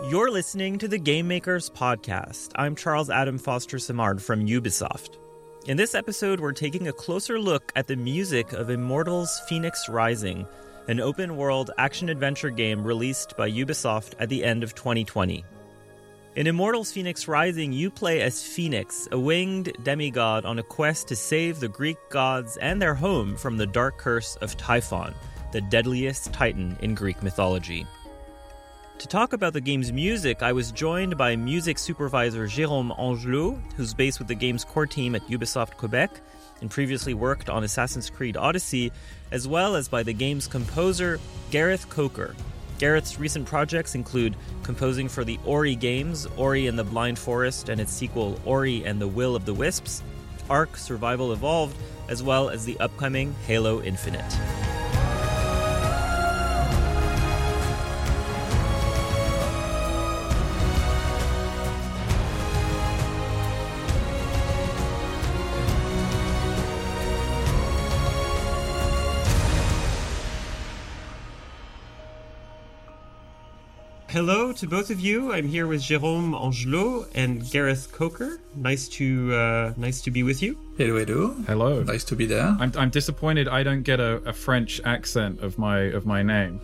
You're listening to the Game Makers Podcast. I'm Charles Adam Foster Simard from Ubisoft. In this episode, we're taking a closer look at the music of Immortals Fenyx Rising, an open-world action-adventure game released by Ubisoft at the end of 2020. In Immortals Fenyx Rising, you play as Phoenix, a winged demigod on a quest to save the Greek gods and their home from the dark curse of Typhon, the deadliest titan in Greek mythology. To talk about the game's music, I was joined by music supervisor Jérôme Angelot, who's based with the game's core team at Ubisoft Quebec and previously worked on Assassin's Creed Odyssey, as well as by the game's composer Gareth Coker. Gareth's recent projects include composing for the Ori games, Ori and the Blind Forest and its sequel Ori and the Will of the Wisps, Ark Survival Evolved, as well as the upcoming Halo Infinite. Hello to both of you. I'm here with Jérôme Angelot and Gareth Coker. Nice to be with you. Hello. Hello. Nice to be there. I'm disappointed I don't get a French accent of my name.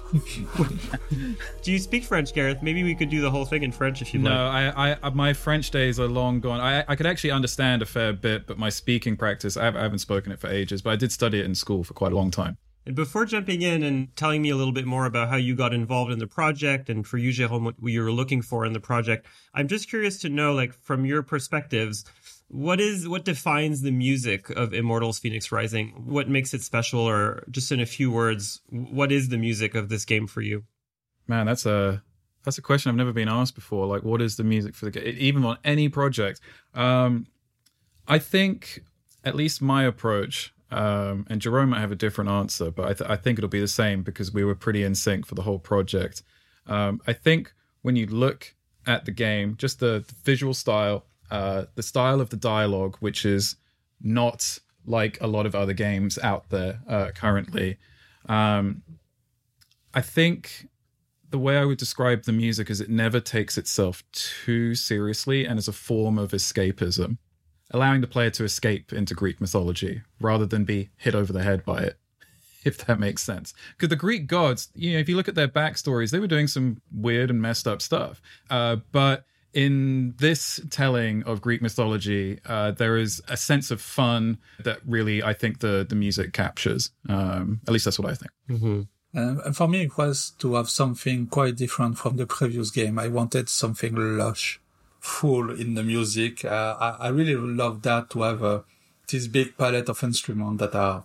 Do you speak French, Gareth? Maybe we could do the whole thing in French if you'd like. No, I my French days are long gone. I could actually understand a fair bit, but my speaking practice, I haven't spoken it for ages, but I did study it in school for quite a long time. And before jumping in and telling me a little bit more about how you got involved in the project and for you, Jérôme, what you were looking for in the project, I'm just curious to know, like, from your perspectives, what defines the music of Immortals Fenyx Rising? What makes it special? Or just in a few words, what is the music of this game for you? Man, that's a question I've never been asked before. Like, what is the music for the game? Even on any project. I think, at least my approach, and Jerome might have a different answer, but I think it'll be the same because we were pretty in sync for the whole project. I think when you look at the game, just the visual style, the style of the dialogue, which is not like a lot of other games out there currently. I think the way I would describe the music is it never takes itself too seriously and is a form of escapism, allowing the player to escape into Greek mythology rather than be hit over the head by it, if that makes sense. Because the Greek gods, if you look at their backstories, they were doing some weird and messed up stuff. But in this telling of Greek mythology, there is a sense of fun that really, I think, the music captures. At least that's what I think. Mm-hmm. And for me, it was to have something quite different from the previous game. I wanted something lush, full in the music. I really love that, to have this big palette of instruments that are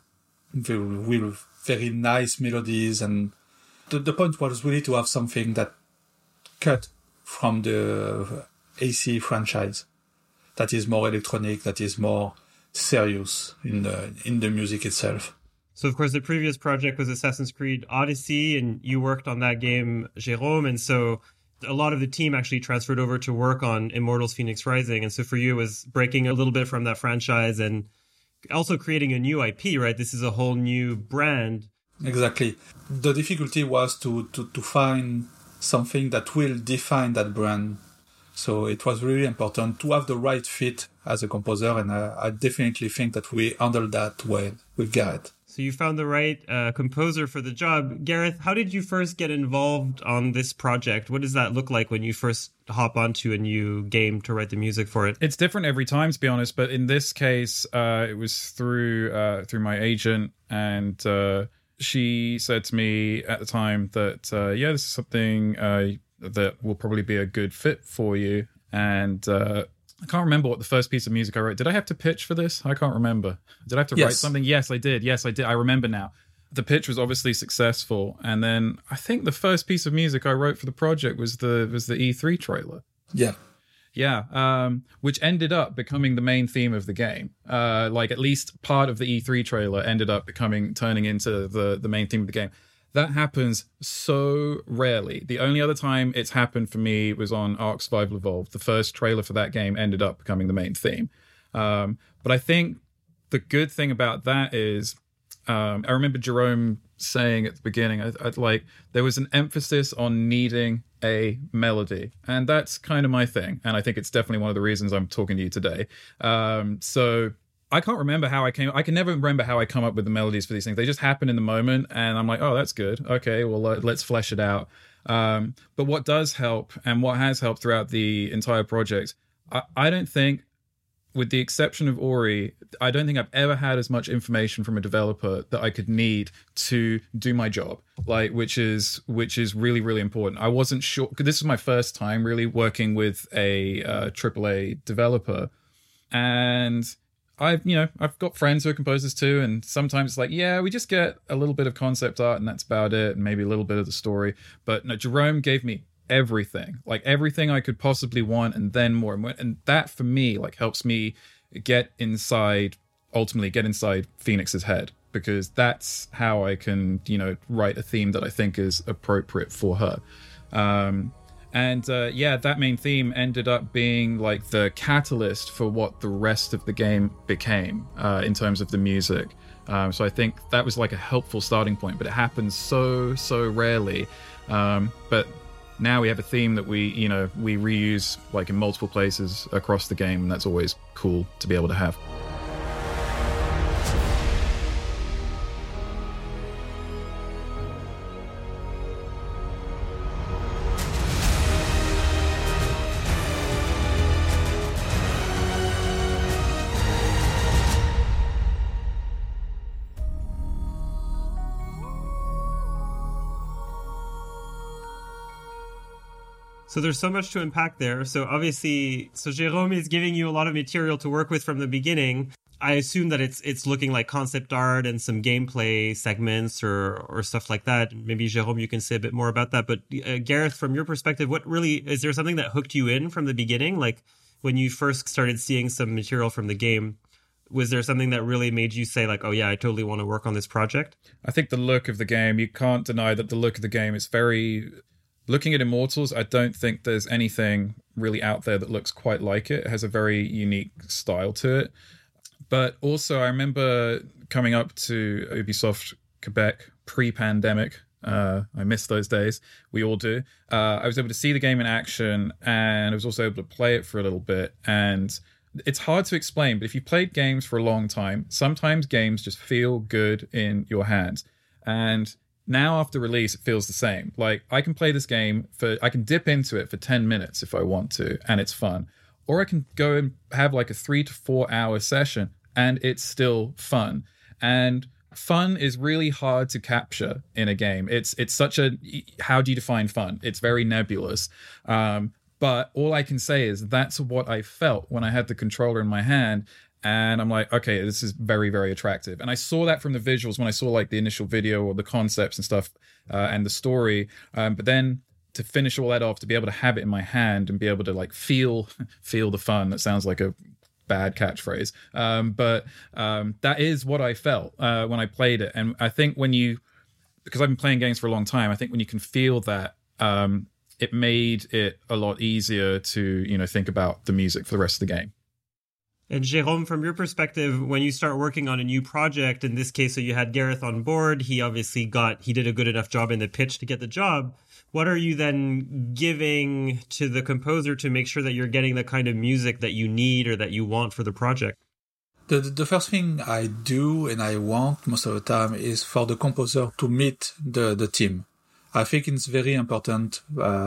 with very nice melodies. And the point was really to have something that cut from the AC franchise, that is more electronic, that is more serious in the music itself. So, of course, the previous project was Assassin's Creed Odyssey, and you worked on that game, Jérôme, and so a lot of the team actually transferred over to work on Immortals Fenyx Rising. And so for you, it was breaking a little bit from that franchise and also creating a new IP, right? This is a whole new brand. Exactly. The difficulty was to find something that will define that brand. So it was really important to have the right fit as a composer. And I definitely think that we handled that well with Gareth. So you found the right composer for the job. Gareth, how did you first get involved on this project? What does that look like when you first hop onto a new game to write the music for it? It's different every time, to be honest. But in this case, it was through my agent. And she said to me at the time that, this is something that will probably be a good fit for you. And I can't remember what the first piece of music I wrote. Did I have to pitch for this? I can't remember. Did I have to write something? Yes, I did. I remember now. The pitch was obviously successful. And then I think the first piece of music I wrote for the project was the E3 trailer. Yeah. Which ended up becoming the main theme of the game. Like at least part of the E3 trailer ended up turning into the main theme of the game. That happens so rarely. The only other time it's happened for me was on Ark Survival Evolved. The first trailer for that game ended up becoming the main theme. But I think the good thing about that is I remember Jerome saying at the beginning, I'd like there was an emphasis on needing a melody, and that's kind of my thing. And I think it's definitely one of the reasons I'm talking to you today. So I can't remember how I can never remember how I come up with the melodies for these things. They just happen in the moment, and I'm like, oh, that's good. Okay, well, let's flesh it out. But what does help, and what has helped throughout the entire project, I don't think, with the exception of Ori, I don't think I've ever had as much information from a developer that I could need to do my job, like which is really, really important. I wasn't sure, because this is my first time really working with a AAA developer, and I've got friends who are composers too, and sometimes it's like, yeah, we just get a little bit of concept art and that's about it, and maybe a little bit of the story. But no, Jerome gave me everything I could possibly want, and then more, and that for me like helps me ultimately get inside Phoenix's head, because that's how I can write a theme that I think is appropriate for her. That main theme ended up being like the catalyst for what the rest of the game became in terms of the music. So I think that was like a helpful starting point, but it happens so rarely. But now we have a theme that we reuse like in multiple places across the game, and that's always cool to be able to have. So there's so much to unpack there. So obviously, Jérôme is giving you a lot of material to work with from the beginning. I assume that it's looking like concept art and some gameplay segments or stuff like that. Maybe Jérôme, you can say a bit more about that. But Gareth, from your perspective, is there something that hooked you in from the beginning? Like when you first started seeing some material from the game, was there something that really made you say like, oh yeah, I totally want to work on this project? I think the look of the game, you can't deny that the look of the game is very... Looking at Immortals, I don't think there's anything really out there that looks quite like it. It has a very unique style to it. But also, I remember coming up to Ubisoft Quebec pre-pandemic. I miss those days. We all do. I was able to see the game in action, and I was also able to play it for a little bit. And it's hard to explain, but if you've played games for a long time, sometimes games just feel good in your hands. And now after release, it feels the same. Like I can play this game I can dip into it for 10 minutes if I want to, and it's fun. Or I can go and have like a 3 to 4 hour session and it's still fun. And fun is really hard to capture in a game. It's such how do you define fun? It's very nebulous. But all I can say is that's what I felt when I had the controller in my hand. And I'm like, okay, this is very, very attractive. And I saw that from the visuals when I saw like the initial video or the concepts and stuff and the story. But then to finish all that off, to be able to have it in my hand and be able to like feel the fun. That sounds like a bad catchphrase. But that is what I felt when I played it. And I think because I've been playing games for a long time, I think when you can feel that, it made it a lot easier to, think about the music for the rest of the game. And Jérôme, from your perspective, when you start working on a new project, in this case, so you had Gareth on board, he obviously he did a good enough job in the pitch to get the job. What are you then giving to the composer to make sure that you're getting the kind of music that you need or that you want for the project? The first thing I do and I want most of the time is for the composer to meet the team. I think it's very important.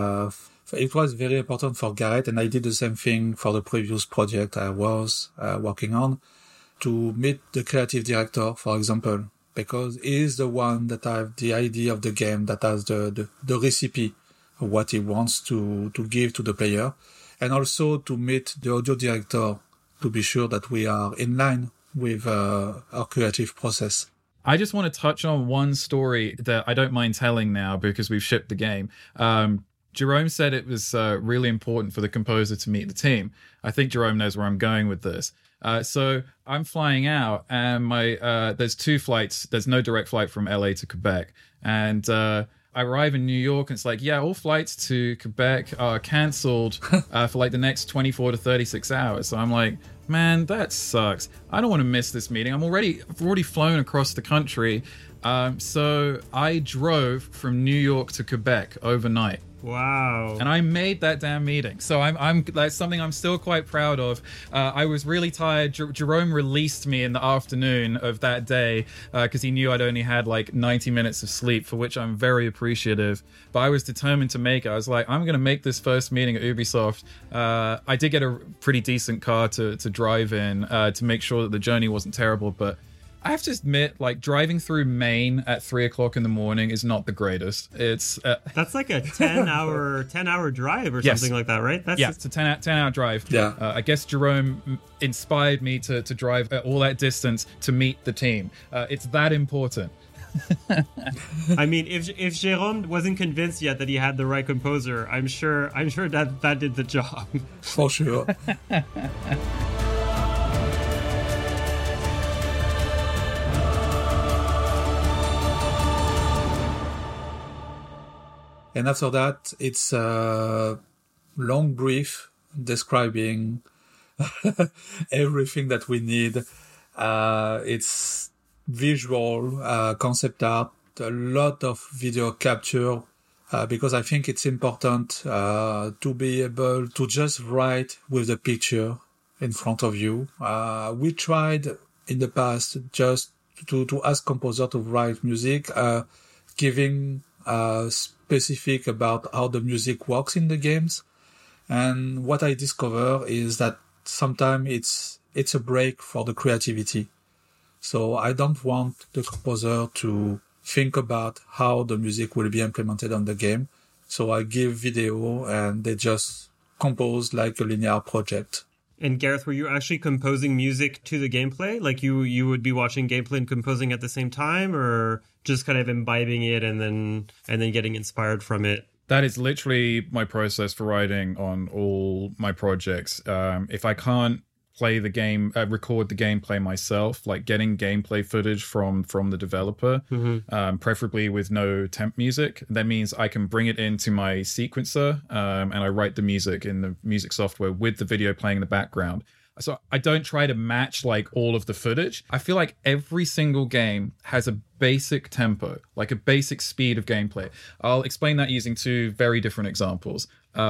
It was very important for Gareth, and I did the same thing for the previous project I was working on, to meet the creative director, for example, because he is the one that has the idea of the game, that has the recipe of what he wants to give to the player, and also to meet the audio director to be sure that we are in line with our creative process. I just want to touch on one story that I don't mind telling now because we've shipped the game. Jerome said it was really important for the composer to meet the team. I think Jerome knows where I'm going with this. So I'm flying out, and there's 2 flights. There's no direct flight from LA to Quebec. And I arrive in New York and it's like, yeah, all flights to Quebec are cancelled for like the next 24 to 36 hours. So I'm like, man, that sucks. I don't want to miss this meeting. I've already flown across the country. So I drove from New York to Quebec overnight. Wow. And I made that damn meeting. So I'm that's something I'm still quite proud of. I was really tired. Jerome released me in the afternoon of that day because he knew I'd only had like 90 minutes of sleep, for which I'm very appreciative. But I was determined to make it. I was like, I'm going to make this first meeting at Ubisoft. I did get a pretty decent car to drive in to make sure that the journey wasn't terrible, but I have to admit, like, driving through Maine at 3 o'clock in the morning is not the greatest. It's that's like a 10-hour drive or something like that, right? It's a 10-hour drive. Yeah. I guess Jerome inspired me to drive all that distance to meet the team. It's that important. I mean, if Jérôme wasn't convinced yet that he had the right composer, I'm sure that did the job. For sure. And after that, it's a long brief describing everything that we need. It's visual, concept art, a lot of video capture, because I think it's important to be able to just write with the picture in front of you. We tried in the past just to ask composer to write music, giving specific about how the music works in the games. And what I discover is that sometimes it's a break for the creativity. So I don't want the composer to think about how the music will be implemented on the game. So I give video and they just compose like a linear project. And Gareth, were you actually composing music to the gameplay? Like you would be watching gameplay and composing at the same time, or just kind of imbibing it and then getting inspired from it? That is literally my process for writing on all my projects. If I can't play the game, record the gameplay myself, like getting gameplay footage from the developer, preferably with no temp music. That means I can bring it into my sequencer, and I write the music in the music software with the video playing in the background. So I don't try to match like all of the footage. I feel like every single game has a basic tempo, like a basic speed of gameplay. I'll explain that using two very different examples.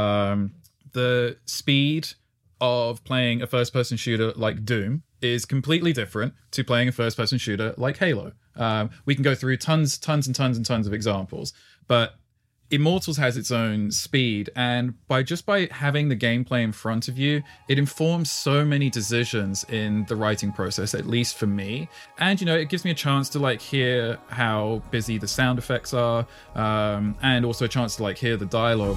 The speed of playing a first-person shooter like Doom is completely different to playing a first-person shooter like Halo. We can go through tons of examples, but Immortals has its own speed, and by having the gameplay in front of you, it informs so many decisions in the writing process, at least for me. And it gives me a chance to like hear how busy the sound effects are, and also a chance to like hear the dialogue.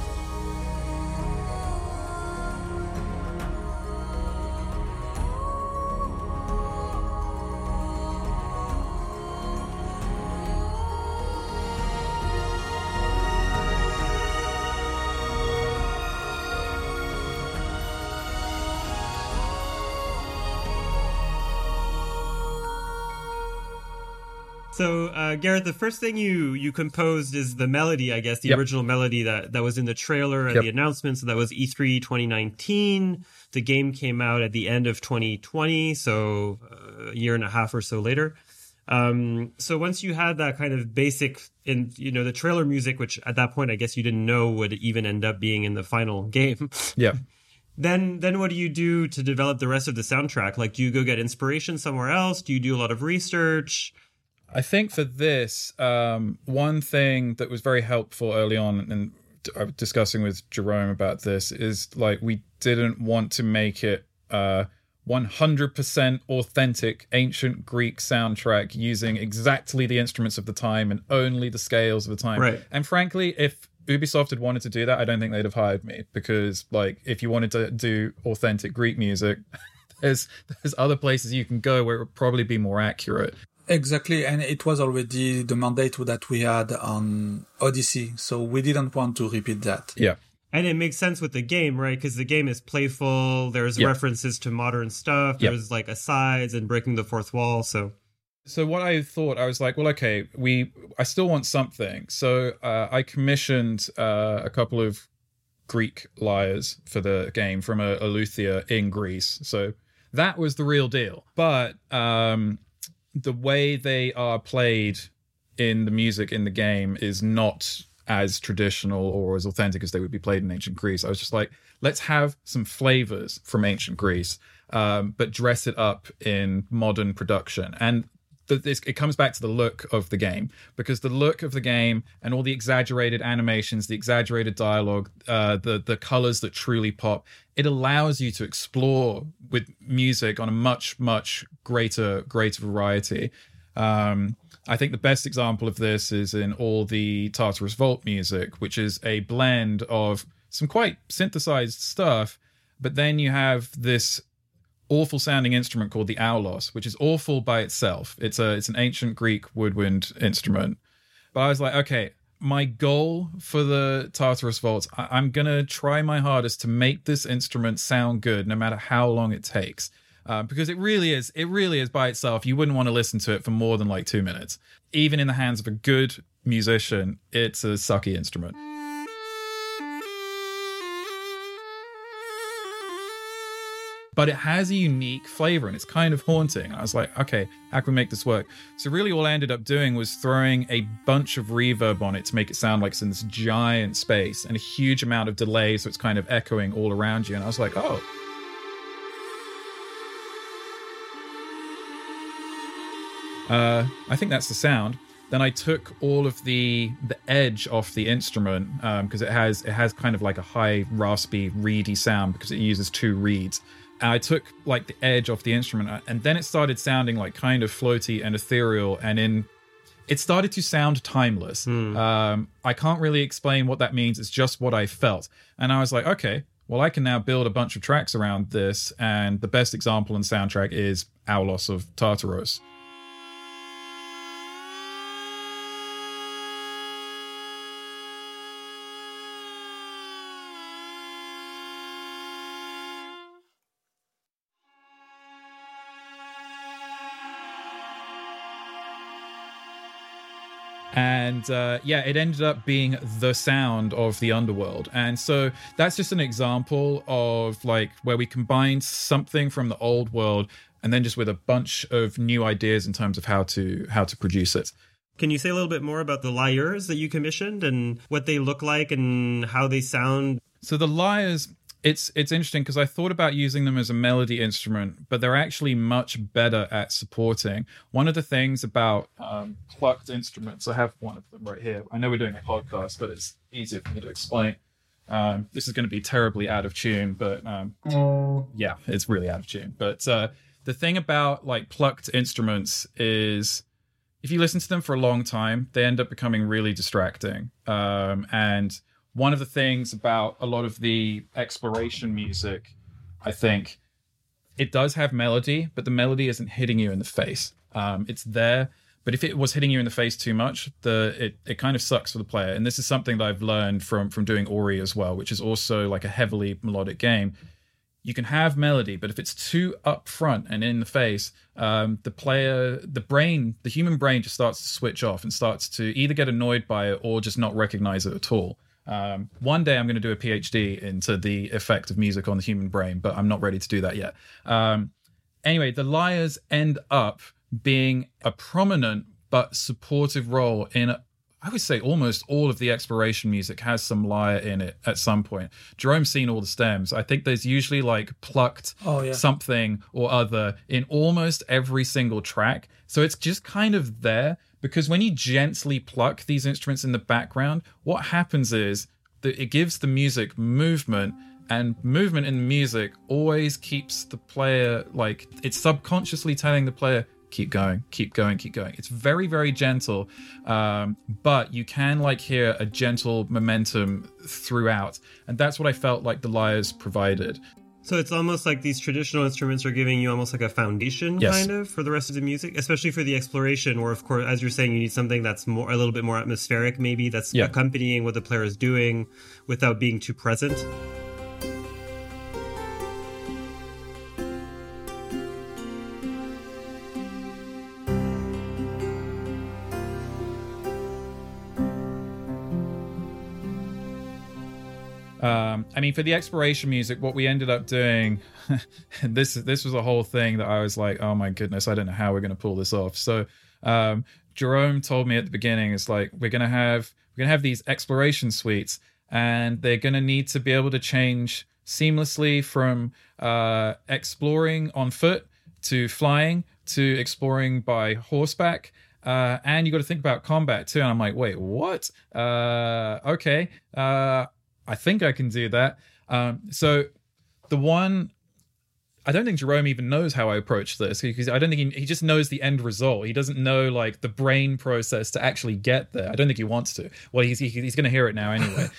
So, Gareth, the first thing you composed is the melody, I guess, the original melody that was in the trailer and the announcement. So that was E3 2019. The game came out at the end of 2020, so a year and a half or so later. So once you had that kind of basic, the trailer music, which at that point I guess you didn't know would even end up being in the final game. Yeah. Then what do you do to develop the rest of the soundtrack? Like, do you go get inspiration somewhere else? Do you do a lot of research? I think for this, one thing that was very helpful early on, and I was discussing with Jerome about this, is like we didn't want to make it 100% authentic ancient Greek soundtrack using exactly the instruments of the time and only the scales of the time. Right. And frankly, if Ubisoft had wanted to do that, I don't think they'd have hired me, because like if you wanted to do authentic Greek music, there's other places you can go where it would probably be more accurate. Exactly, and it was already the mandate that we had on Odyssey, so we didn't want to repeat that. Yeah. And it makes sense with the game, right? Because the game is playful, there's references to modern stuff, there's like asides and breaking the fourth wall, so... So what I thought, I was like, well, okay, I still want something. So I commissioned a couple of Greek lyres for the game from a luthier in Greece. So that was the real deal. But the way they are played in the music in the game is not as traditional or as authentic as they would be played in ancient Greece. I was just like, let's have some flavors from ancient Greece, but dress it up in modern production. And it comes back to the look of the game, because the look of the game and all the exaggerated animations, the exaggerated dialogue, the colors that truly pop, it allows you to explore with music on a much, much greater variety. I think the best example of this is in all the Tartarus Vault music, which is a blend of some quite synthesized stuff, but then you have this awful sounding instrument called the aulos, which is awful by itself. It's an ancient Greek woodwind instrument. But I was like, okay, my goal for the Tartarus Vaults, I'm going to try my hardest to make this instrument sound good no matter how long it takes. Because it really is by itself. You wouldn't want to listen to it for more than like 2 minutes. Even in the hands of a good musician, it's a sucky instrument. But it has a unique flavor and it's kind of haunting. I was like, okay, how can we make this work? So really all I ended up doing was throwing a bunch of reverb on it to make it sound like it's in this giant space and a huge amount of delay, so it's kind of echoing all around you. And I was like, oh. I think that's the sound. Then I took all of the edge off the instrument, because it has kind of like a high, raspy, reedy sound because it uses 2 reeds. And I took like the edge off the instrument, and then it started sounding like kind of floaty and ethereal, and it started to sound timeless. I can't really explain what that means. It's just what I felt. And I was like, okay, well, I can now build a bunch of tracks around this. And the best example and soundtrack is Aulos of Tartaros. And it ended up being the sound of the underworld. And so that's just an example of like where we combined something from the old world and then just with a bunch of new ideas in terms of how to produce it. Can you say a little bit more about the lyres that you commissioned and what they look like and how they sound? So the lyres, it's interesting because I thought about using them as a melody instrument, but they're actually much better at supporting. One of the things about plucked instruments, I have one of them right here. I know we're doing a podcast, but it's easier for me to explain. This is going to be terribly out of tune, but yeah, it's really out of tune. But the thing about like plucked instruments is if you listen to them for a long time, they end up becoming really distracting. And one of the things about a lot of the exploration music, I think, it does have melody, but the melody isn't hitting you in the face. It's there, but if it was hitting you in the face too much, it kind of sucks for the player. And this is something that I've learned from doing Ori as well, which is also like a heavily melodic game. You can have melody, but if it's too upfront and in the face, the human brain just starts to switch off and starts to either get annoyed by it or just not recognize it at all. One day I'm going to do a PhD into the effect of music on the human brain, but I'm not ready to do that yet. Anyway, the lyres end up being a prominent but supportive role in, I would say almost all of the exploration music has some lyre in it at some point. Jerome's seen all the stems. I think there's usually like plucked something or other in almost every single track. So it's just kind of there. Because when you gently pluck these instruments in the background, what happens is that it gives the music movement, and movement in the music always keeps the player, like, it's subconsciously telling the player, keep going, keep going, keep going. It's very, very gentle, but you can, like, hear a gentle momentum throughout. And that's what I felt like the lyres provided. So it's almost like these traditional instruments are giving you almost like a foundation, kind of, for the rest of the music, especially for the exploration, where, of course, as you're saying, you need something that's a little bit more atmospheric, maybe, that's accompanying what the player is doing without being too present. I mean, for the exploration music, what we ended up doing, this was a whole thing that I was like, oh my goodness, I don't know how we're going to pull this off. So Jerome told me at the beginning, it's like, we're going to have these exploration suites, and they're going to need to be able to change seamlessly from exploring on foot to flying to exploring by horseback. And you got to think about combat too. And I'm like, wait, what? Okay. I think I can do that. So I don't think Jerome even knows how I approach this, because I don't think he just knows the end result. He doesn't know like the brain process to actually get there. I don't think he wants to. Well, he's going to hear it now anyway.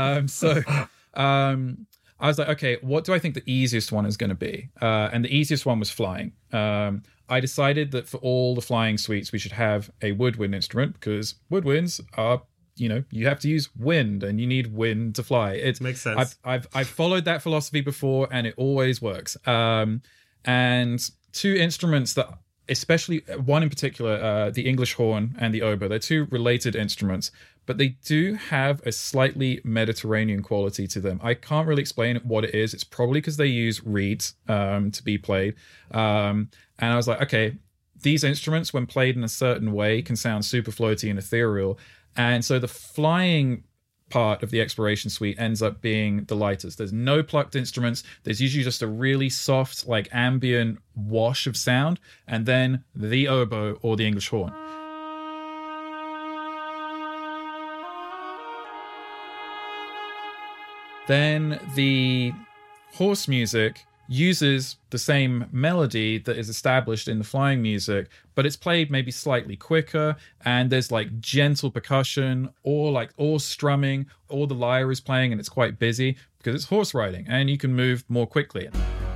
I was like, okay, what do I think the easiest one is going to be? And the easiest one was flying. I decided that for all the flying suites, we should have a woodwind instrument, because woodwinds are, you have to use wind, and you need wind to fly. It makes sense. I've followed that philosophy before, and it always works. And two instruments that, especially one in particular, the English horn and the oboe, they're two related instruments, but they do have a slightly Mediterranean quality to them. I can't really explain what it is. It's probably because they use reeds to be played. And I was like, okay, these instruments, when played in a certain way, can sound super floaty and ethereal. And so the flying part of the exploration suite ends up being the lightest. There's no plucked instruments. There's usually just a really soft, like ambient wash of sound, and then the oboe or the English horn. Then the horse music uses the same melody that is established in the flying music, but it's played maybe slightly quicker, and there's like gentle percussion or strumming, or the lyre is playing and it's quite busy because it's horse riding and you can move more quickly.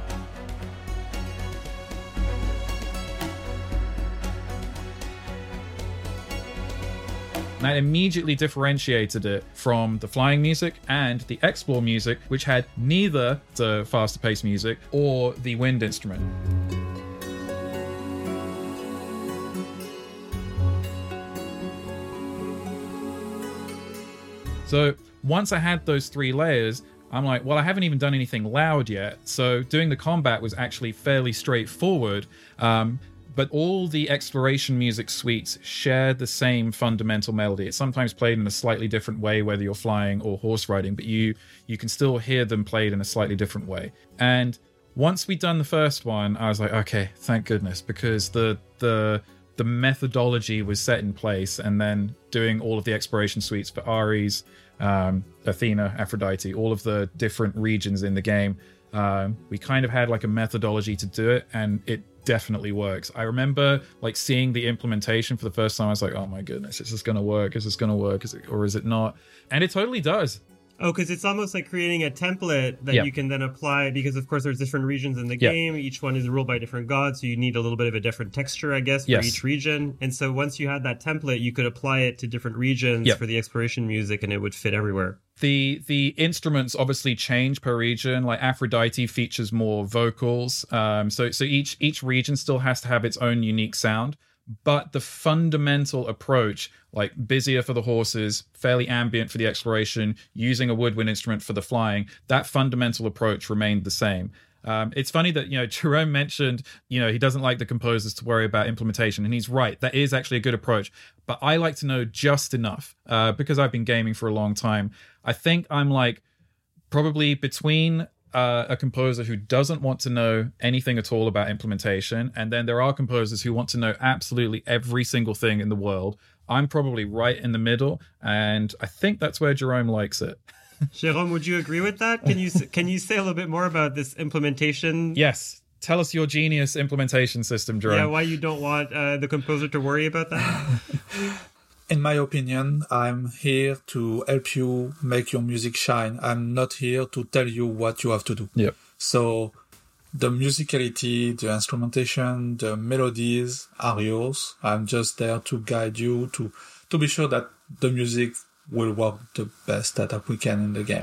And that immediately differentiated it from the flying music and the explore music, which had neither the faster paced music or the wind instrument. So once I had those three layers, I'm like, well, I haven't even done anything loud yet. So doing the combat was actually fairly straightforward. But all the exploration music suites share the same fundamental melody. It's sometimes played in a slightly different way, whether you're flying or horse riding, but you can still hear them played in a slightly different way. And once we'd done the first one, I was like, okay, thank goodness, because the methodology was set in place. And then doing all of the exploration suites for Ares, Athena, Aphrodite, all of the different regions in the game, we kind of had like a methodology to do it, and it definitely works. I remember like seeing the implementation for the first time. I was like, oh my goodness, is this gonna work? Is this gonna work? Or is it not? And it totally does. Oh, because it's almost like creating a template that you can then apply, because of course there's different regions in the game. Each one is ruled by different gods, so you need a little bit of a different texture, I guess, for each region. And so once you had that template, you could apply it to different regions for the exploration music, and it would fit everywhere. The instruments obviously change per region. Like Aphrodite features more vocals, so each region still has to have its own unique sound. But the fundamental approach, like busier for the horses, fairly ambient for the exploration, using a woodwind instrument for the flying, that fundamental approach remained the same. It's funny that, Jerome mentioned, he doesn't like the composers to worry about implementation. And he's right. That is actually a good approach. But I like to know just enough because I've been gaming for a long time. I think I'm like probably between a composer who doesn't want to know anything at all about implementation, and then there are composers who want to know absolutely every single thing in the world. I'm probably right in the middle, and I think that's where Jerome likes it. Jérôme, would you agree with that? Can you say a little bit more about this implementation? Yes. Tell us your genius implementation system, Jerome. Yeah, why you don't want the composer to worry about that? In my opinion, I'm here to help you make your music shine. I'm not here to tell you what you have to do. Yep. So the musicality, the instrumentation, the melodies are yours. I'm just there to guide you to be sure that the music will work the best that we can in the game.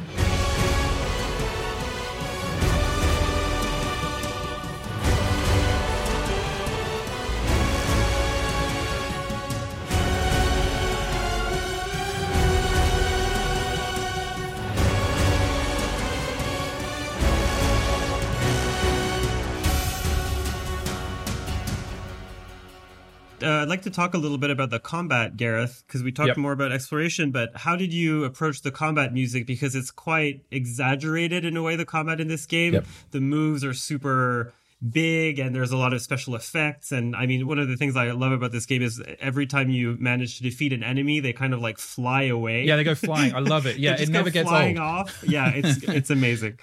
I'd like to talk a little bit about the combat, Gareth, because we talked more about exploration, but how did you approach the combat music? Because it's quite exaggerated in a way, the combat in this game. The moves are super big and there's a lot of special effects. And I mean, one of the things I love about this game is every time you manage to defeat an enemy, they kind of like fly away. Yeah, they go flying. I love it. Yeah, it never gets flying old. Off. Yeah, it's amazing.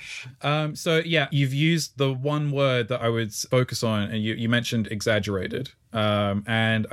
So yeah, you've used the one word that I would focus on, and you mentioned exaggerated. And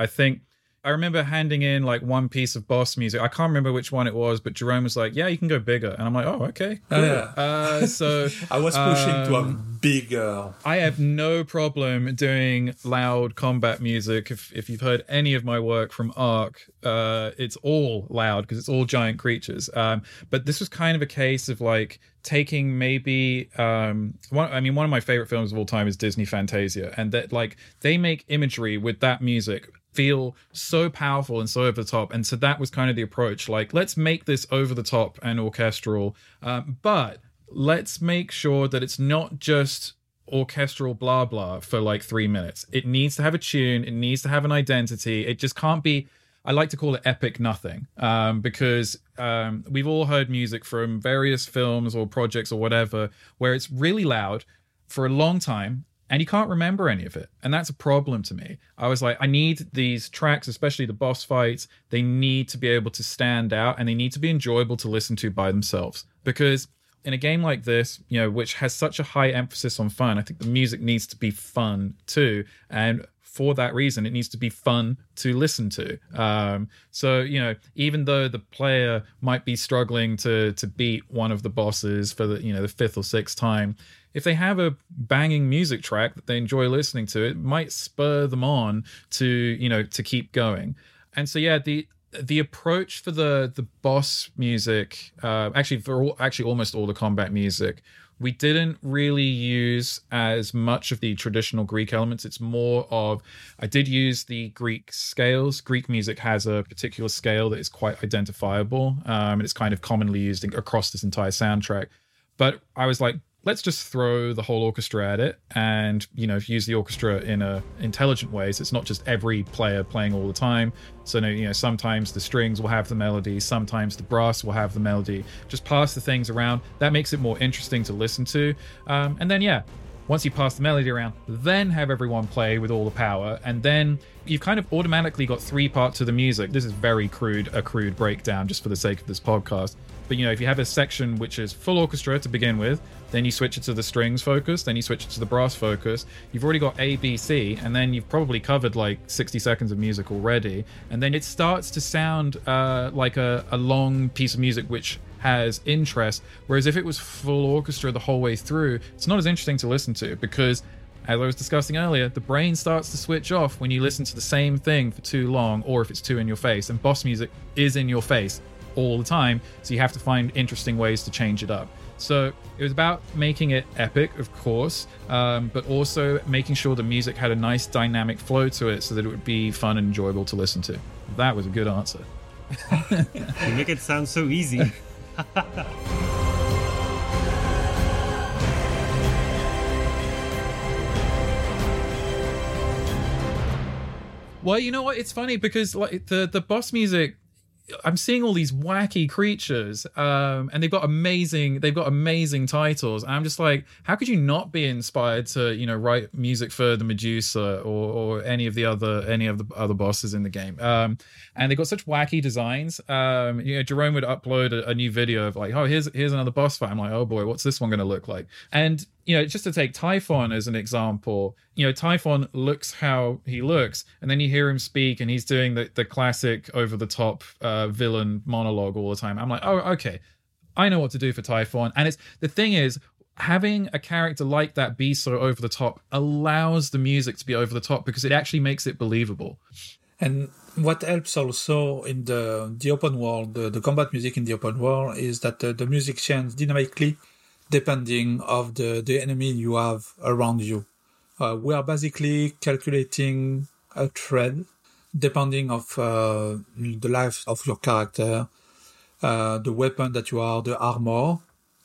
I remember handing in like one piece of boss music. I can't remember which one it was, but Jerome was like, yeah, you can go bigger. And I'm like, oh, okay. Cool. So I was pushing to a bigger. I have no problem doing loud combat music. If you've heard any of my work from Ark, it's all loud because it's all giant creatures. But this was kind of a case of like taking maybe one of my favorite films of all time is Disney Fantasia, and that like they make imagery with that music feel so powerful and so over the top. And so that was kind of the approach, like, let's make this over the top and orchestral, but let's make sure that it's not just orchestral blah blah for like 3 minutes. It needs to have a tune, it needs to have an identity. It just can't be, I like to call it epic nothing, because we've all heard music from various films or projects or whatever where it's really loud for a long time and you can't remember any of it. And that's a problem to me. I was like, I need these tracks, especially the boss fights, they need to be able to stand out and they need to be enjoyable to listen to by themselves. Because in a game like this, you know, which has such a high emphasis on fun, I think the music needs to be fun too. And for that reason, it needs to be fun to listen to. So, you know, even though the player might be struggling to beat one of the bosses for the, you know, the 5th or 6th time, if they have a banging music track that they enjoy listening to, it might spur them on to, you know, to keep going. And so, yeah, the approach for the boss music, actually almost all the combat music, we didn't really use as much of the traditional Greek elements. It's more of, I did use the Greek scales. Greek music has a particular scale that is quite identifiable, and it's kind of commonly used across this entire soundtrack. But I was like, let's just throw the whole orchestra at it and, you know, use the orchestra in a intelligent way. So it's not just every player playing all the time. So, you know, sometimes the strings will have the melody, sometimes the brass will have the melody. Just pass the things around. That makes it more interesting to listen to. And then, yeah, once you pass the melody around, then have everyone play with all the power. And then you've kind of automatically got 3 parts of the music. This is a crude breakdown just for the sake of this podcast. But, you know, if you have a section which is full orchestra to begin with, then you switch it to the strings focus, then you switch it to the brass focus, you've already got A, B, C, and then you've probably covered like 60 seconds of music already. And then it starts to sound like a long piece of music which has interest. Whereas if it was full orchestra the whole way through, it's not as interesting to listen to because, as I was discussing earlier, the brain starts to switch off when you listen to the same thing for too long, or if it's too in your face. And boss music is in your face all the time, so you have to find interesting ways to change it up. So it was about making it epic, of course, but also making sure the music had a nice dynamic flow to it so that it would be fun and enjoyable to listen to. That was a good answer. You make it sound so easy. Well, you know what? It's funny because like the boss music, I'm seeing all these wacky creatures, and they've got amazing titles. And I'm just like, how could you not be inspired to, you know, write music for the Medusa or any of the other bosses in the game? And they've got such wacky designs. You know, Jerome would upload a new video of like, oh, here's another boss fight. I'm like, oh boy, what's this one going to look like? And, you know, just to take Typhon as an example, you know, Typhon looks how he looks, and then you hear him speak and he's doing the classic over-the-top villain monologue all the time. I'm like, oh, okay, I know what to do for Typhon. And the thing is, having a character like that be so over-the-top allows the music to be over-the-top because it actually makes it believable. And what helps also in the open world, the combat music in the open world, is that the music changes dynamically depending of the enemy you have around you. We are basically calculating a thread depending of the life of your character, the weapon that you are, the armor,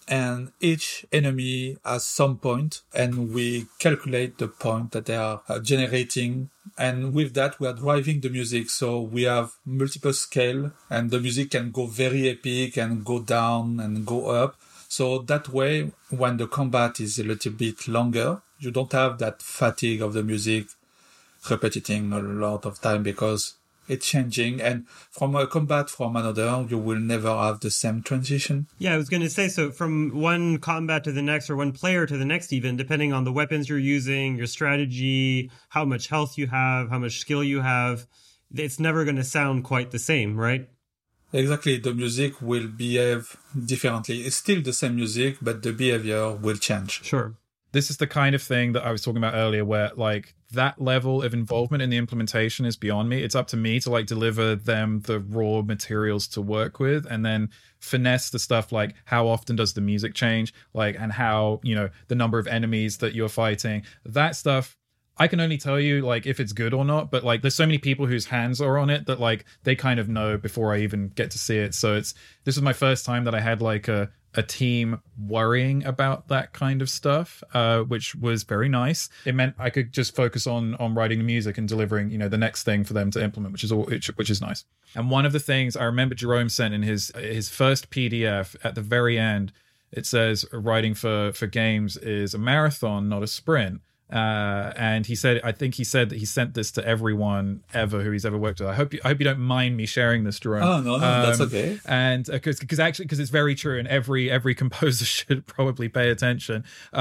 and each enemy has some point, and we calculate the point that they are generating. And with that, we are driving the music. So we have multiple scale, and the music can go very epic and go down and go up. So that way, when the combat is a little bit longer, you don't have that fatigue of the music repeating a lot of time because it's changing. And from a combat from another, you will never have the same transition. Yeah, I was going to say, so from one combat to the next, or one player to the next even, depending on the weapons you're using, your strategy, how much health you have, how much skill you have, it's never going to sound quite the same, right? Exactly. The music will behave differently. It's still the same music, but the behavior will change. Sure. This is the kind of thing that I was talking about earlier, where like that level of involvement in the implementation is beyond me. It's up to me to like deliver them the raw materials to work with, and then finesse the stuff like how often does the music change, like, and how, you know, the number of enemies that you're fighting. That stuff, I can only tell you like if it's good or not, but like there's so many people whose hands are on it that like they kind of know before I even get to see it. So this is my first time that I had like a team worrying about that kind of stuff, which was very nice. It meant I could just focus on writing the music and delivering, you know, the next thing for them to implement, which is nice. And one of the things I remember Jerome sent in his first PDF at the very end, it says writing for games is a marathon, not a sprint. And he said that he sent this to everyone ever who he's ever worked with. I hope you don't mind me sharing this, Jerome. Oh no, that's okay. And because it's very true, and every composer should probably pay attention.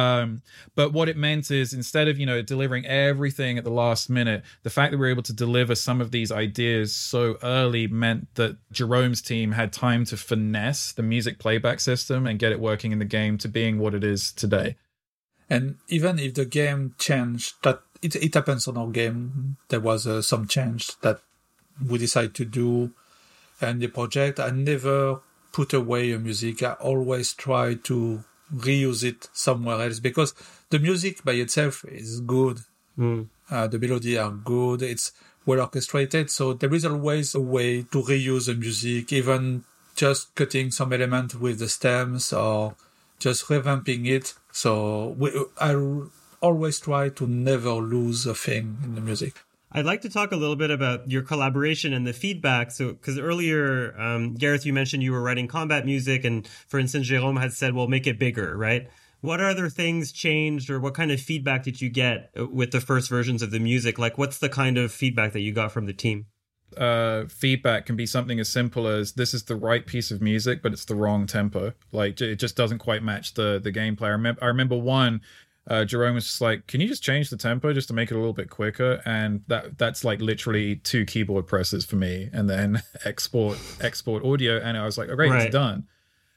But what it meant is, instead of, you know, delivering everything at the last minute, the fact that we were able to deliver some of these ideas so early meant that Jerome's team had time to finesse the music playback system and get it working in the game to being what it is today. And even if the game changed, that it happens on our game, there was some change that we decided to do in the project. I never put away a music. I always try to reuse it somewhere else, because the music by itself is good. The melody are good. It's well orchestrated. So there is always a way to reuse the music, even just cutting some element with the stems or just revamping it. So I always try to never lose a thing in the music. I'd like to talk a little bit about your collaboration and the feedback. So, because earlier, Gareth, you mentioned you were writing combat music, and for instance, Jérôme had said, well, make it bigger, right? What other things changed, or what kind of feedback did you get with the first versions of the music? Like, what's the kind of feedback that you got from the team? Feedback can be something as simple as, this is the right piece of music, but it's the wrong tempo. Like, it just doesn't quite match the gameplay. I remember one, Jerome was just like, can you just change the tempo just to make it a little bit quicker? And that's like literally 2 keyboard presses for me, and then export audio. And I was like, oh, great, It's done.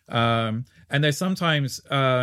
And there's sometimes,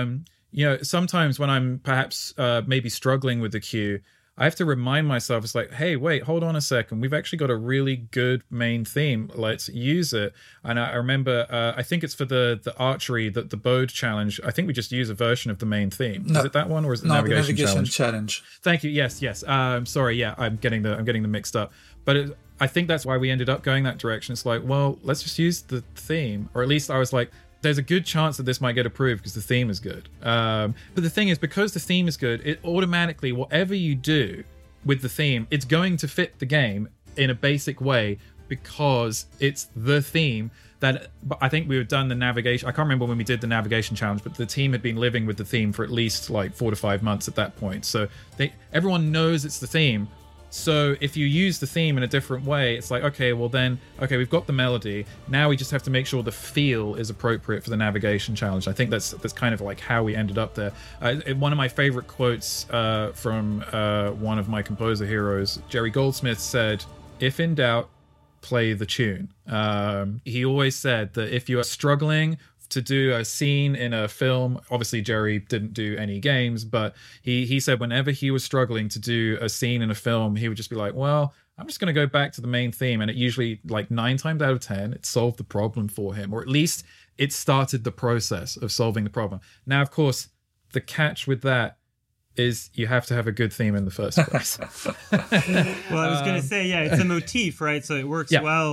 sometimes when I'm perhaps maybe struggling with the cue, I have to remind myself, it's like, hey, wait, hold on a second. We've actually got a really good main theme. Let's use it. And I remember, I think it's for the archery, the Bode challenge. I think we just use a version of the main theme. No, is it that one, or is it the navigation challenge? Thank you. Yes. Sorry. Yeah, I'm getting them mixed up. But I think that's why we ended up going that direction. It's like, well, let's just use the theme. Or at least I was like, there's a good chance that this might get approved because the theme is good. But the thing is, because the theme is good, it automatically, whatever you do with the theme, it's going to fit the game in a basic way, because it's the theme that I think we had done the navigation. I can't remember when we did the navigation challenge, but the team had been living with the theme for at least like 4 to 5 months at that point. So everyone knows it's the theme. So if you use the theme in a different way, it's like, okay, we've got the melody. Now we just have to make sure the feel is appropriate for the navigation challenge. I think that's kind of like how we ended up there. One of my favorite quotes from one of my composer heroes, Jerry Goldsmith, said, "If in doubt, play the tune." He always said that if you are struggling to do a scene in a film, obviously Jerry didn't do any games, but he said whenever he was struggling to do a scene in a film, he would just be like, well, I'm just going to go back to the main theme. And it usually, like 9 times out of 10, it solved the problem for him, or at least it started the process of solving the problem. Now, of course, the catch with that is you have to have a good theme in the first place. Well, I was going to say, it's a motif, right? So it works well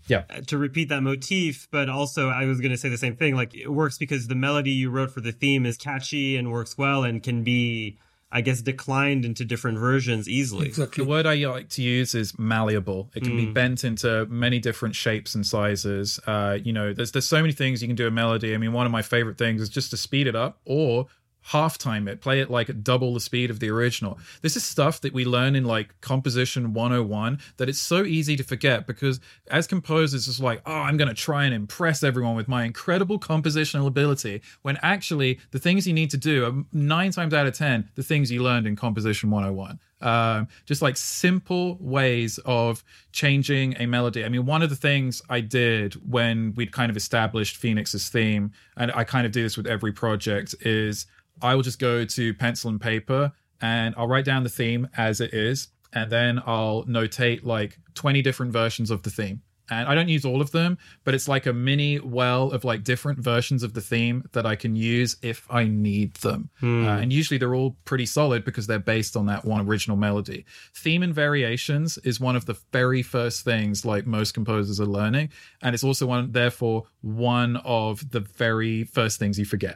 Yeah. to repeat that motif, but also I was going to say the same thing. Like, it works because the melody you wrote for the theme is catchy and works well and can be, I guess, declined into different versions easily. Exactly. The word I like to use is malleable. It can be bent into many different shapes and sizes. There's so many things you can do a melody. I mean, one of my favorite things is just to speed it up or half time it, play it like at double the speed of the original. This is stuff that we learn in like composition 101 that it's so easy to forget, because as composers it's like, oh, I'm going to try and impress everyone with my incredible compositional ability, when actually the things you need to do are 9 times out of 10 the things you learned in composition 101. Just like simple ways of changing a melody. I mean, one of the things I did when we'd kind of established Phoenix's theme, and I kind of do this with every project, is I will just go to pencil and paper and I'll write down the theme as it is, and then I'll notate like 20 different versions of the theme. And I don't use all of them, but it's like a mini well of like different versions of the theme that I can use if I need them. And usually they're all pretty solid because they're based on that one original melody. Theme and variations is one of the very first things like most composers are learning. And it's also therefore one of the very first things you forget.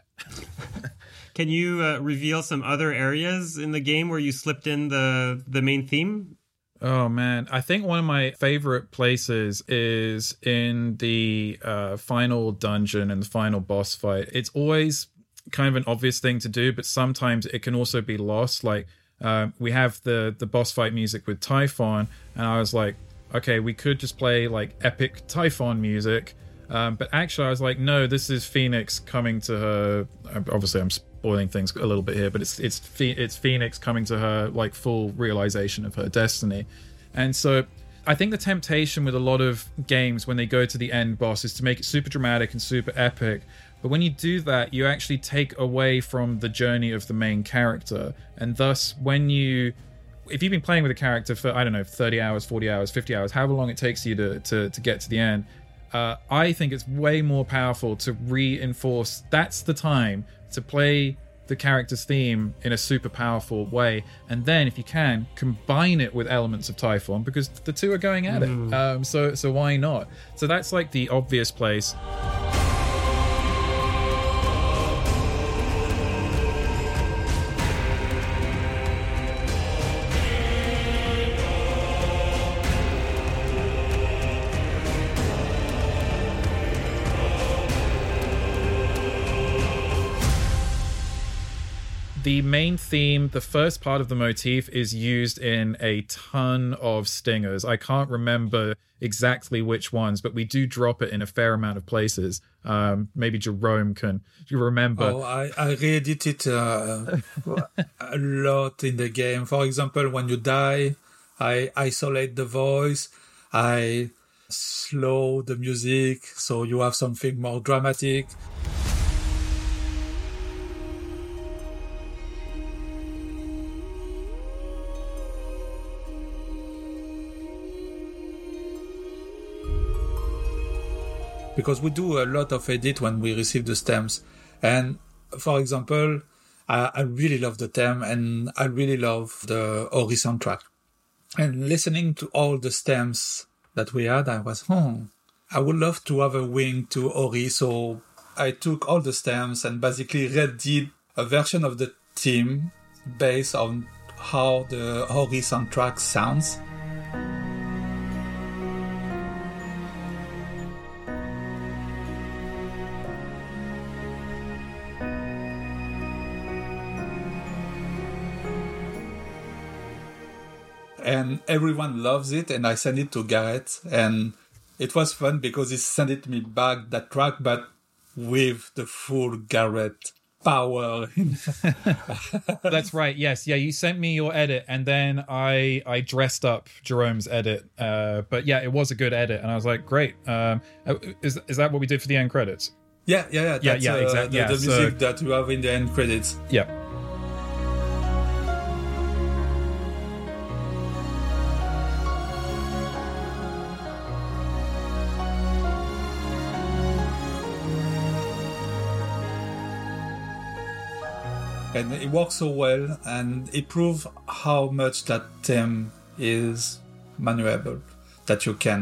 Can you reveal some other areas in the game where you slipped in the main theme? Oh, man. I think one of my favorite places is in the final dungeon and the final boss fight. It's always kind of an obvious thing to do, but sometimes it can also be lost. Like, we have the boss fight music with Typhon, and I was like, okay, we could just play like epic Typhon music. But actually I was like, no, this is Phoenix coming to her. Obviously I'm spoiling things a little bit here, but it's Phoenix coming to her like full realization of her destiny. And so I think the temptation with a lot of games when they go to the end boss is to make it super dramatic and super epic. But when you do that, you actually take away from the journey of the main character. And thus, if you've been playing with a character for, I don't know, 30 hours, 40 hours, 50 hours, however long it takes you to get to the end, I think it's way more powerful to reinforce that's the time to play the character's theme in a super powerful way, and then if you can combine it with elements of Typhon, because the two are going at it. So why not? So that's like the obvious place. The main theme, the first part of the motif, is used in a ton of stingers. I can't remember exactly which ones, but we do drop it in a fair amount of places. Maybe Jerome can. Do you remember? Oh, I re-edit it a lot in the game. For example, when you die, I isolate the voice. I slow the music so you have something more dramatic. Because we do a lot of edit when we receive the stems. And for example, I really love the theme and I really love the Ori soundtrack. And listening to all the stems that we had, I was, I would love to have a wing to Ori. So I took all the stems and basically redid a version of the theme based on how the Ori soundtrack sounds. And everyone loves it, and I sent it to Gareth, and it was fun because he sent me back that track, but with the full Gareth power. That's right. Yes. Yeah. You sent me your edit, and then I dressed up Jerome's edit. But yeah, it was a good edit, and I was like, great. Is that what we did for the end credits? Yeah. That's, exactly. The music that you have in the end credits. Yeah. And it works so well, and it proves how much that theme is maneuverable, that you can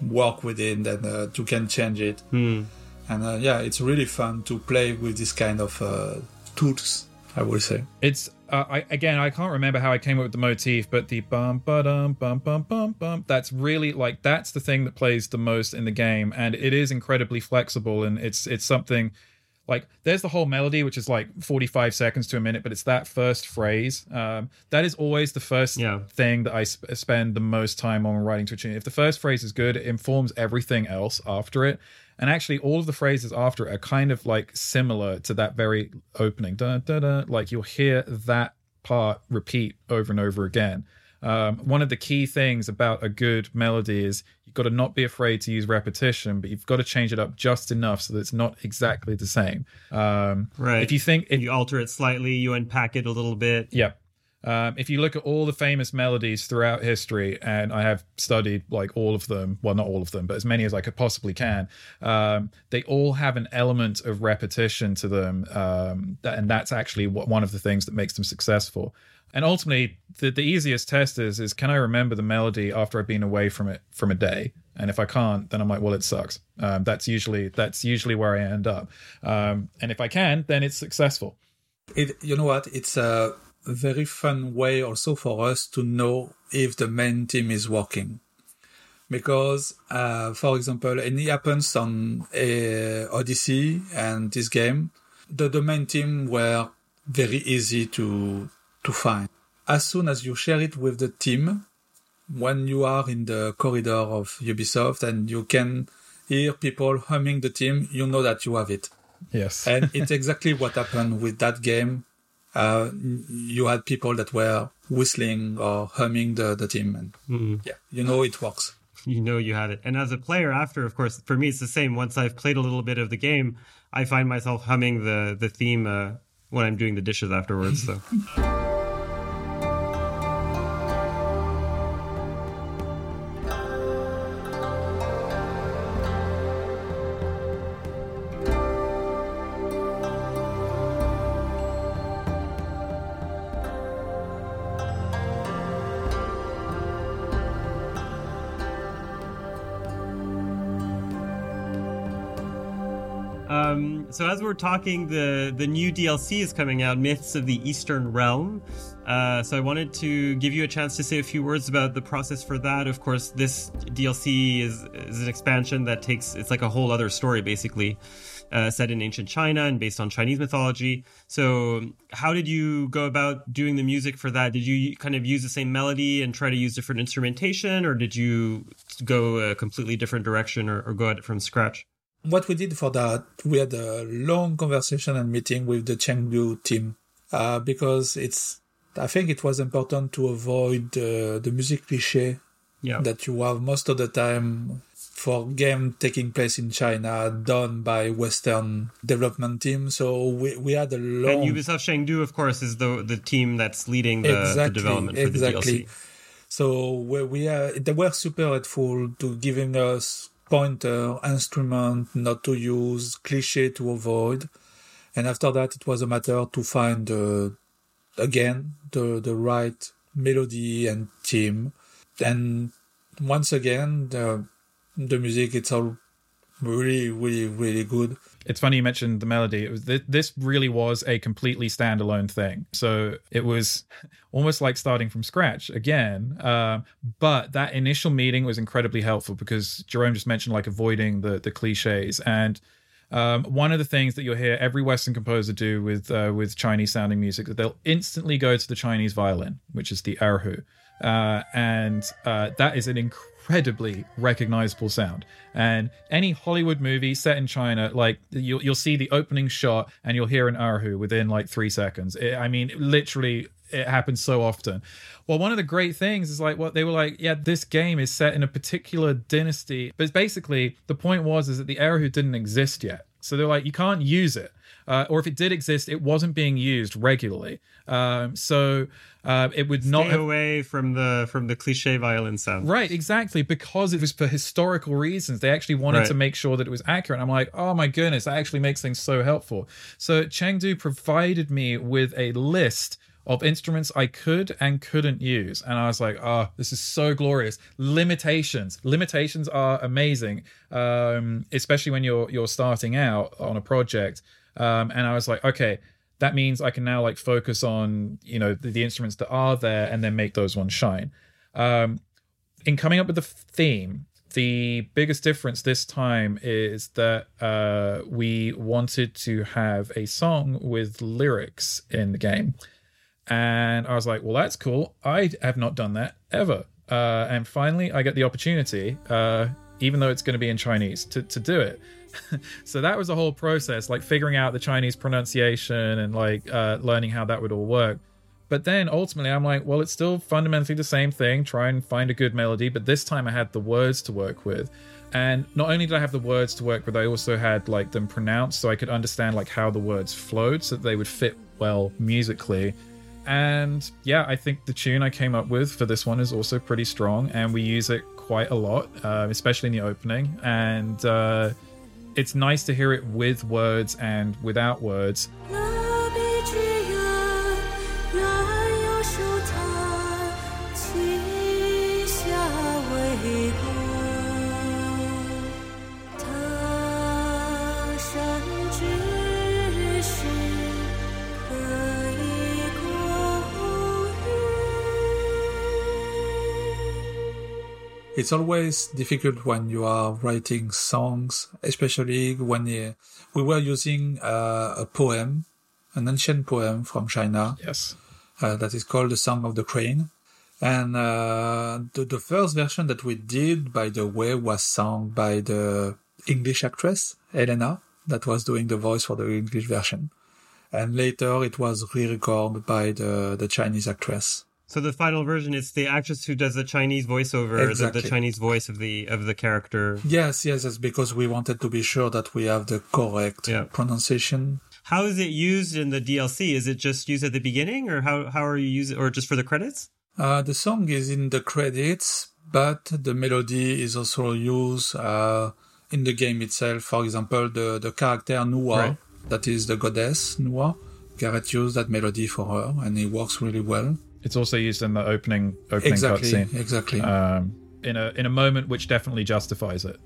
work with it, and you can change it. And it's really fun to play with this kind of tools, I would say. It's I can't remember how I came up with the motif, but the bum ba-dum bum bum bum bum, that's really like, that's the thing that plays the most in the game, and it is incredibly flexible, and it's something like, there's the whole melody, which is like 45 seconds to a minute, but it's that first phrase that is always the first thing that I spend the most time on writing to a tune. If the first phrase is good, it informs everything else after it. And actually, all of the phrases after it are kind of like similar to that very opening. Da, da, da. Like, you'll hear that part repeat over and over again. One of the key things about a good melody is you've got to not be afraid to use repetition, but you've got to change it up just enough so that it's not exactly the same. Right. If you think you alter it slightly, you unpack it a little bit. Yeah. If you look at all the famous melodies throughout history, and I have studied like all of them, well, not all of them, but as many as I could possibly can, they all have an element of repetition to them, and that's actually one of the things that makes them successful. And ultimately, the easiest test is can I remember the melody after I've been away from it from a day? And if I can't, then I'm like, well, it sucks. That's usually where I end up. And if I can, then it's successful. You know what? It's a very fun way also for us to know if the main team is working. Because, for example, and it happens on Odyssey and this game, the main team were very easy to find. As soon as you share it with the team, when you are in the corridor of Ubisoft and you can hear people humming the team, you know that you have it. Yes. And it's exactly what happened with that game. You had people that were whistling or humming the team, and you know it works. You know you have it. And as a player after, of course, for me it's the same. Once I've played a little bit of the game, I find myself humming the theme when I'm doing the dishes afterwards. So. So as we're talking, the new DLC is coming out, Myths of the Eastern Realm. So I wanted to give you a chance to say a few words about the process for that. Of course, this DLC is an expansion that it's like a whole other story, basically, set in ancient China and based on Chinese mythology. So how did you go about doing the music for that? Did you kind of use the same melody and try to use different instrumentation, or did you go a completely different direction or go at it from scratch? What we did for that, we had a long conversation and meeting with the Chengdu team, because I think it was important to avoid the music cliché that you have most of the time for game taking place in China done by Western development team. So we had a long... And Ubisoft Chengdu, of course, is the team that's leading the development for the DLC. So they were super helpful to giving us pointer, instrument not to use, cliché to avoid. And after that, it was a matter to find, again, the right melody and theme. And once again, the music, it's all really, really, really good. It's funny you mentioned the melody. This really was a completely standalone thing. So it was almost like starting from scratch again. But that initial meeting was incredibly helpful because Jerome just mentioned like avoiding the cliches. And one of the things that you'll hear every Western composer do with Chinese sounding music, that they'll instantly go to the Chinese violin, which is the erhu. And that is an incredibly recognizable sound. And any Hollywood movie set in China, like you'll see the opening shot and you'll hear an erhu within like 3 seconds. Literally, it happens so often. Well, one of the great things is like what they were like, yeah, this game is set in a particular dynasty. But basically, the point is that the erhu didn't exist yet. So they're like, you can't use it. Or if it did exist, it wasn't being used regularly. So it would not stay away from the cliche violin sound. Right, exactly. Because it was for historical reasons. They actually wanted to make sure that it was accurate. I'm like, oh my goodness, that actually makes things so helpful. So Chengdu provided me with a list of instruments I could and couldn't use. And I was like, oh, this is so glorious. Limitations are amazing, especially when you're starting out on a project. And I was like, okay, that means I can now like focus on, you know, the instruments that are there and then make those ones shine. In coming up with the theme, the biggest difference this time is that we wanted to have a song with lyrics in the game. And I was like, well, that's cool. I have not done that ever. And finally, I get the opportunity, even though it's going to be in Chinese, to do it. So that was the whole process, like figuring out the Chinese pronunciation and like learning how that would all work. But then ultimately I'm like, well, it's still fundamentally the same thing. Try and find a good melody. But this time I had the words to work with. And not only did I have the words to work with, I also had like them pronounced so I could understand like how the words flowed so that they would fit well musically. And yeah, I think the tune I came up with for this one is also pretty strong. And we use it quite a lot, especially in the opening. And it's nice to hear it with words and without words. It's always difficult when you are writing songs, especially when we were using a poem, an ancient poem from China. Yes. That is called The Song of the Crane. And the first version that we did, by the way, was sung by the English actress, Elena, that was doing the voice for the English version. And later it was re-recorded by the Chinese actress. So the final version is the actress who does the Chinese voiceover, Exactly. the Chinese voice of the character. Yes, that's because we wanted to be sure that we have the correct pronunciation. How is it used in the DLC? Is it just used at the beginning, or how are you using, or just for the credits? The song is in the credits, but the melody is also used in the game itself. For example, the character Nuwa, right. That is the goddess Nuwa. Gareth used that melody for her, and it works really well. It's also used in the opening cutscene. Exactly. In a moment which definitely justifies it.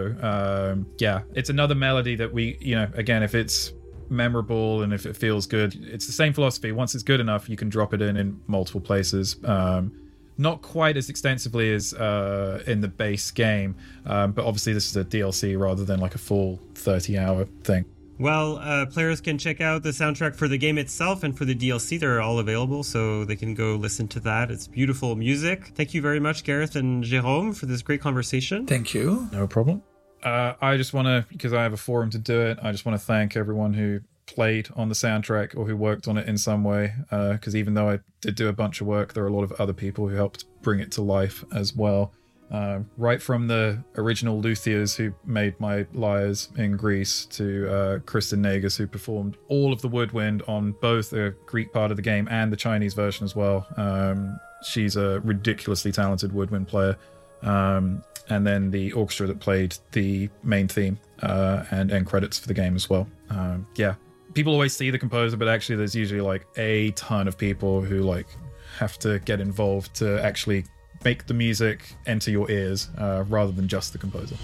So yeah, it's another melody that we, you know, again, if it's memorable and if it feels good, it's the same philosophy. Once it's good enough, you can drop it in multiple places. Not quite as extensively as in the base game, but obviously this is a DLC rather than like a full 30-hour thing. Well, players can check out the soundtrack for the game itself and for the DLC. They're all available, so they can go listen to that. It's beautiful music. Thank you very much, Gareth and Jérôme, for this great conversation. Thank you. No problem. I just want to, because I have a forum to do it, I just want to thank everyone who played on the soundtrack or who worked on it in some way, because even though I did do a bunch of work, there are a lot of other people who helped bring it to life as well. Right from the original luthiers who made my lyres in Greece to Kristen Nagus, who performed all of the woodwind on both the Greek part of the game and the Chinese version as well. She's a ridiculously talented woodwind player. And then the orchestra that played the main theme and end credits for the game as well. Yeah, people always see the composer, but actually there's usually like a ton of people who like have to get involved to actually make the music enter your ears rather than just the composer.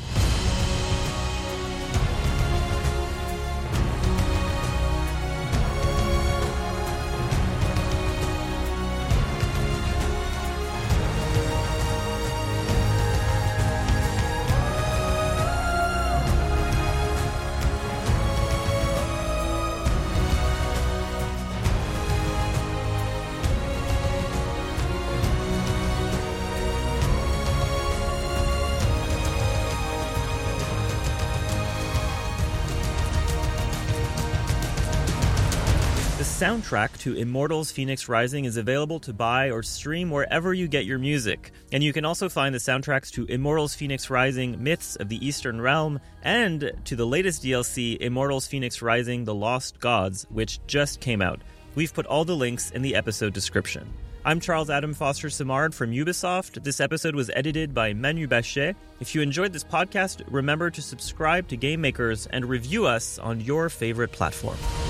The soundtrack to Immortals Fenyx Rising is available to buy or stream wherever you get your music. And you can also find the soundtracks to Immortals Fenyx Rising Myths of the Eastern Realm and to the latest DLC, Immortals Fenyx Rising The Lost Gods, which just came out. We've put all the links in the episode description. I'm Charles Adam Foster Simard from Ubisoft. This episode was edited by Manu Bachet. If you enjoyed this podcast, remember to subscribe to Game Makers and review us on your favorite platform.